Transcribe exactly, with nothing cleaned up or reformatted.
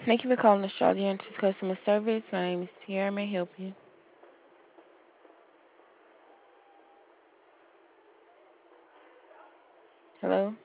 Thank you for calling Astrology Answers Customer Service. My name is Tiara. May I help you? Hello?